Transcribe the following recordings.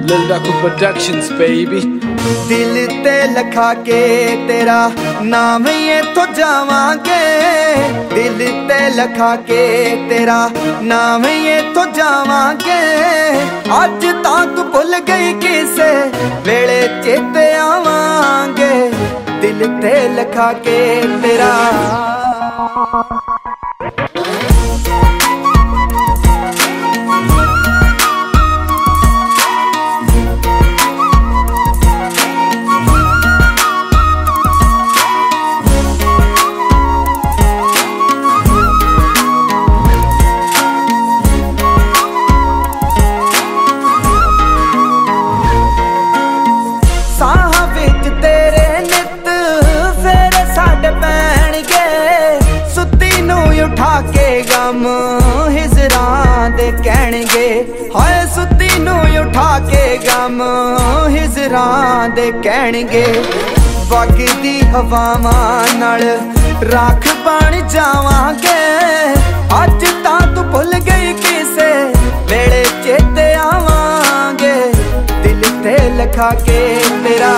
Lil Daku Productions, baby. दिल ते लखा के तेरा नाम इथों जावांगे, दिल ते लखा के तेरा नाम इथों जावांगे। अज तक भुल गई किसे वेले चेते आवांगे, दिल ते लखा के तेरा। उठा के गम हिजरां दे कहणगे, हाय सुत्ती नूं उठा के गम हिजरां दे कहणगे। वगदी हवावां नाल राख बन जावांगे, अज तां तू भुल गई किसे वेले चेते आवांगे, दिल ते लखा के तेरा।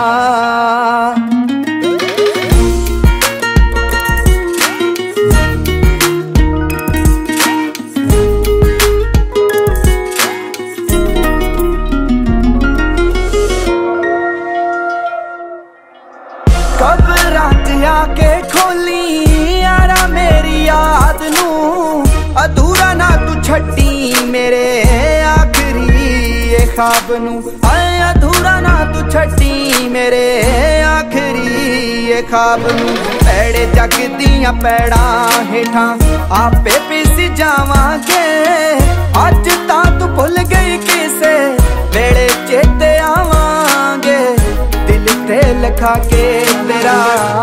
कबरां च आके खोली यारा मेरी याद नू, अधूरा ना तू छड्डी मेरे आखरी ये ख्वाब नू। हाय अधूरा ना तू छड्डी मेरे आखरी ये ख्वाब नू। पैड़े जग दियां पैड़ां हेठां आपे पिस जावांगे, अज तां तू भुल गई किसे वेले चेते आवांगे, दिल ते लखा के तेरा।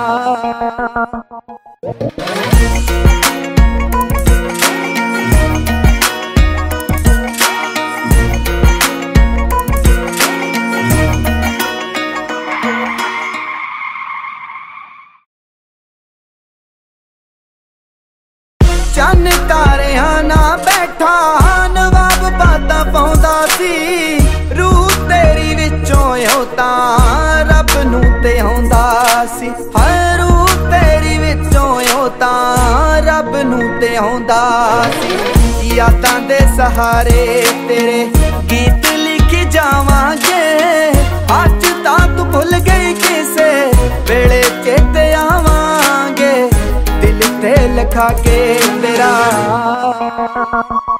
चन तारियां ना बैठा नवाब बातां पाउंदा सी, रूह तेरी विचों ओ तां रब नूं ते आउंदा सी। हाय रूह तेरी विचों ओ तां रब नूं ते आउंदा सी। यादां दे सहारे तेरे गीत लिखी जावांगे, अज तां तू भुल गई किसे वेले चेते आवांगे, दिल ते लखा के तेरा।